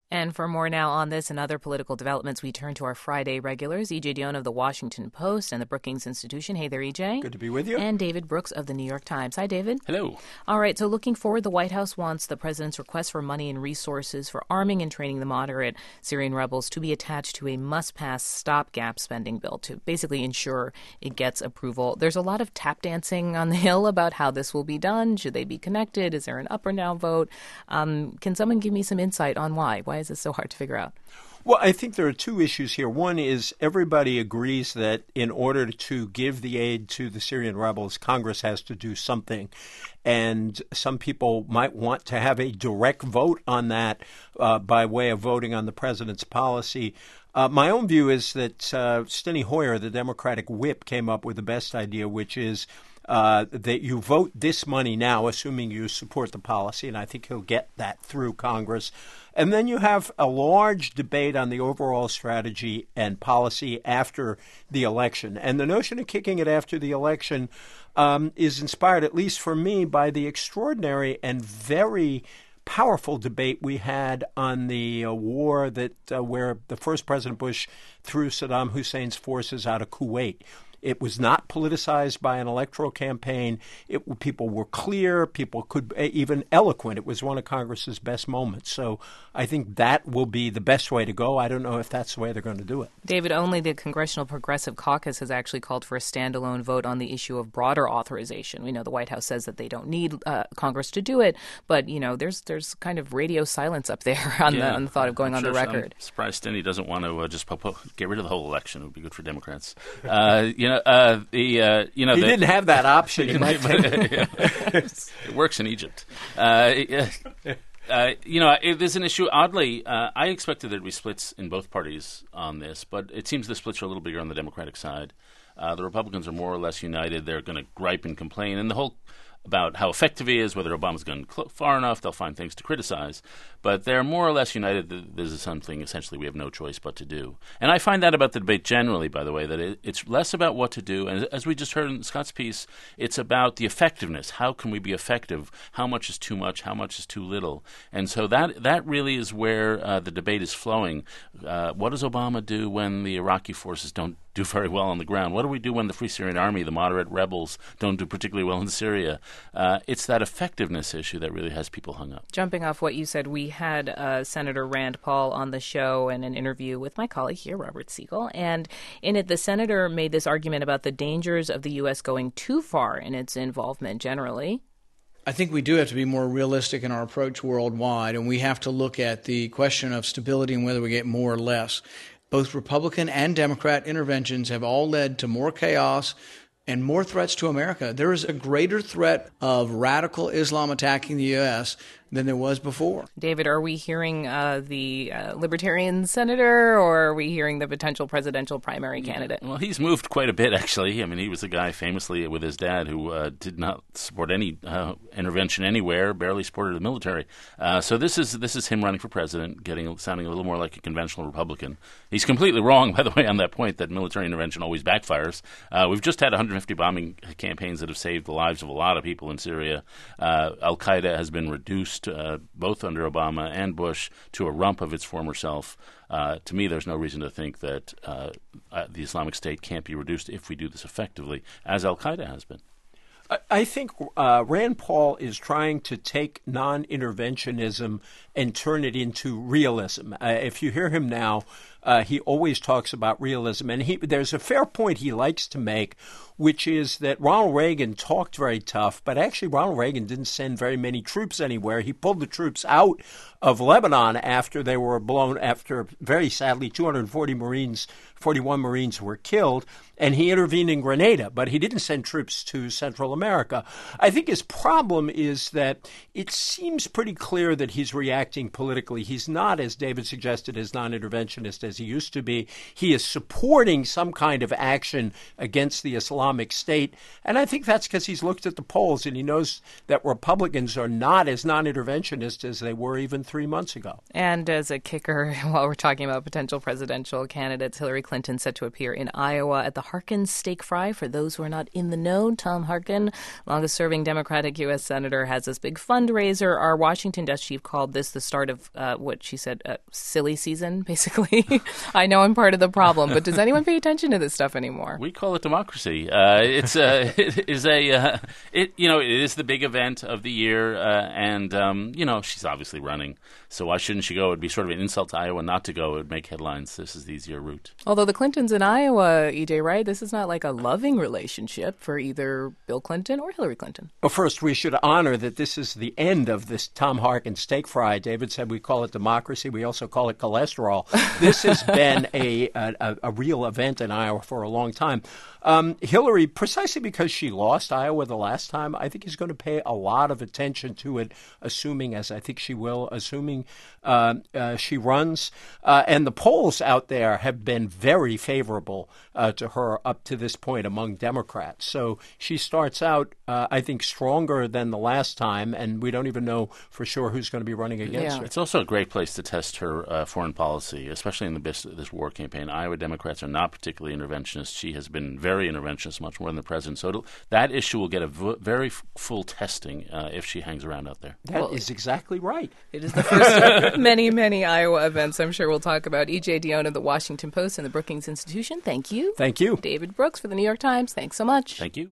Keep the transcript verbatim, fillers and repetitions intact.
And for more now on this and other political developments, we turn to our Friday regulars, E J Dionne of the Washington Post and the Brookings Institution. Hey there, E J. Good to be with you. And David Brooks of the New York Times. Hi, David. Hello. All right, so looking forward, the White House wants the president's request for money and resources for arming and training the moderate Syrian rebels to be attached to a must-pass stopgap spending bill to basically ensure it gets approval. There's a lot of tap dancing on the Hill about how this will be done. Should they be connected? Is there an up or down vote? Um, can someone give me some insight on why? Why is this so hard to figure out? Well, I think there are two issues here. One is everybody agrees that in order to give the aid to the Syrian rebels, Congress has to do something. And some people might want to have a direct vote on that uh, by way of voting on the president's policy. Uh, my own view is that uh, Steny Hoyer, the Democratic whip, came up with the best idea, which is Uh, that you vote this money now, assuming you support the policy, and I think he'll get that through Congress. And then you have a large debate on the overall strategy and policy after the election. And the notion of kicking it after the election um, is inspired, at least for me, by the extraordinary and very powerful debate we had on the uh, war that uh, where the first President Bush threw Saddam Hussein's forces out of Kuwait. It was not politicized by an electoral campaign. It, people were clear. People could even eloquent. It was one of Congress's best moments. So I think that will be the best way to go. I don't know if that's the way they're going to do it. David, only the Congressional Progressive Caucus has actually called for a standalone vote on the issue of broader authorization. We know the White House says that they don't need uh, Congress to do it, but you know, there's there's kind of radio silence up there on, yeah, the, on the thought of going I'm on sure the record. I'm surprised Steny doesn't want to uh, just po- po- get rid of the whole election. It would be good for Democrats. Uh, you know, uh, the uh, you know he the, didn't have that option. He might it works in Egypt. Uh, uh, you know, it, there's an issue. Oddly, uh, I expected there to be splits in both parties on this, but it seems the splits are a little bigger on the Democratic side. Uh, the Republicans are more or less united. They're going to gripe and complain, and the whole about how effective he is, whether Obama's gone cl- far enough, they'll find things to criticize. But they're more or less united that this is something essentially we have no choice but to do. And I find that about the debate generally, by the way, that it, it's less about what to do. And as we just heard in Scott's piece, it's about the effectiveness. How can we be effective? How much is too much? How much is too little? And so that that really is where uh, the debate is flowing. Uh, what does Obama do when the Iraqi forces don't do very well on the ground? What do we do when the Free Syrian Army, the moderate rebels, don't do particularly well in Syria? Uh, it's that effectiveness issue that really has people hung up. Jumping off what you said, we had uh, Senator Rand Paul on the show in an interview with my colleague here, Robert Siegel. And in it, the senator made this argument about the dangers of the U S going too far in its involvement generally. I think we do have to be more realistic in our approach worldwide, and we have to look at the question of stability and whether we get more or less. Both Republican and Democrat interventions have all led to more chaos and more threats to America. There is a greater threat of radical Islam attacking the U S than there was before. David, are we hearing uh, the uh, Libertarian senator, or are we hearing the potential presidential primary candidate? Well, he's moved quite a bit, actually. I mean, he was a guy famously with his dad who uh, did not support any uh, intervention anywhere, barely supported the military. Uh, so this is this is him running for president, getting sounding a little more like a conventional Republican. He's completely wrong, by the way, on that point that military intervention always backfires. Uh, we've just had one hundred fifty bombing campaigns that have saved the lives of a lot of people in Syria. Uh, Al-Qaeda has been reduced Uh, both under Obama and Bush to a rump of its former self. Uh, to me, there's no reason to think that uh, uh, the Islamic State can't be reduced if we do this effectively, as Al-Qaeda has been. I think uh, Rand Paul is trying to take non-interventionism and turn it into realism. Uh, if you hear him now, uh, he always talks about realism. And he, there's a fair point he likes to make, which is that Ronald Reagan talked very tough, but actually Ronald Reagan didn't send very many troops anywhere. He pulled the troops out of Lebanon after they were blown, after, very sadly, two hundred forty Marines, forty-one Marines were killed, and he intervened in Grenada, but he didn't send troops to Central America. I think his problem is that it seems pretty clear that he's reacting politically. He's not, as David suggested, as non-interventionist as as he used to be. He is supporting some kind of action against the Islamic State. And I think that's because he's looked at the polls and he knows that Republicans are not as non-interventionist as they were even three months ago. And as a kicker, while we're talking about potential presidential candidates, Hillary Clinton set to appear in Iowa at the Harkin Steak Fry. For those who are not in the know, Tom Harkin, longest-serving Democratic U S senator, has this big fundraiser. Our Washington desk chief called this the start of uh, what she said, uh, silly season, basically. I know I'm part of the problem, but does anyone pay attention to this stuff anymore? We call it democracy. Uh, it's uh, it is a uh, it you know it is the big event of the year, uh, and um, you know she's obviously running, so why shouldn't she go? It'd be sort of an insult to Iowa not to go. It would make headlines. This is the easier route. Although the Clintons in Iowa, E J, right? This is not like a loving relationship for either Bill Clinton or Hillary Clinton. Well, first, we should honor that this is the end of this Tom Harkin steak fry. David said we call it democracy. We also call it cholesterol. This has been a, a, a real event in Iowa for a long time. Um, Hillary, precisely because she lost Iowa the last time, I think is going to pay a lot of attention to it, assuming, as I think she will, assuming uh, uh, she runs. Uh, and the polls out there have been very favorable uh, to her up to this point among Democrats. So she starts out, uh, I think, stronger than the last time, and we don't even know for sure who's going to be running against Yeah. her. It's also a great place to test her uh, foreign policy, especially in the this, this war campaign. Iowa Democrats are not particularly interventionist. She has been very interventionist, much more than the president. So it'll, that issue will get a v- very f- full testing uh, if she hangs around out there. That Well, is exactly right. It is the first of many, many Iowa events I'm sure we'll talk about. E J Dionne of the Washington Post and the Brookings Institution, thank you. Thank you. David Brooks for the New York Times, thanks so much. Thank you.